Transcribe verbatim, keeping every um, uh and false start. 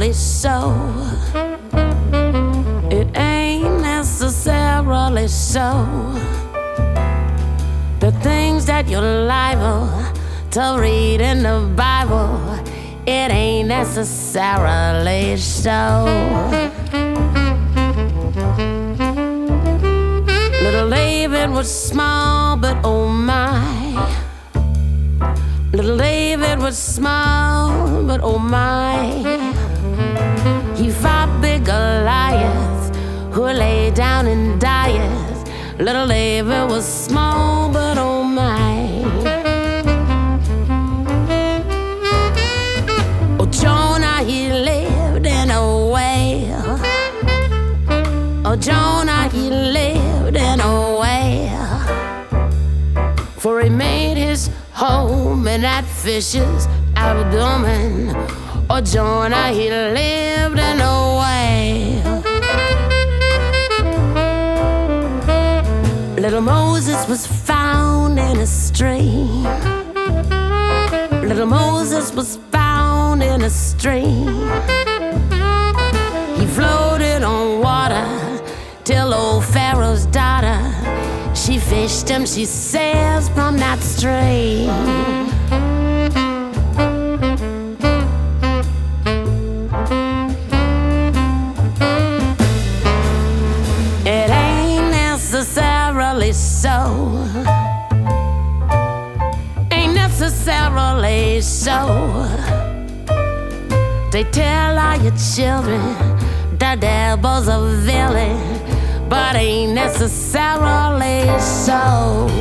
necessarily so. It ain't necessarily so. The things that you're liable to read in the Bible, it ain't necessarily so. Little David was small, but oh my. Little David was small, but oh my. He fought big Goliath, who lay down and died. Little David was small, but oh my. Oh, Jonah, he lived in a whale. Oh, Jonah, he lived in a whale. For he made his home in that fish's abdomen. Oh, Jonah, he lived in a whale. Little Moses was found in a stream. Little Moses was found in a stream. He floated on water till old Pharaoh's daughter, she fished him, she says, from that stream. It ain't necessarily so. Ain't necessarily so. They tell all your children the devil's a villain, but ain't necessarily so.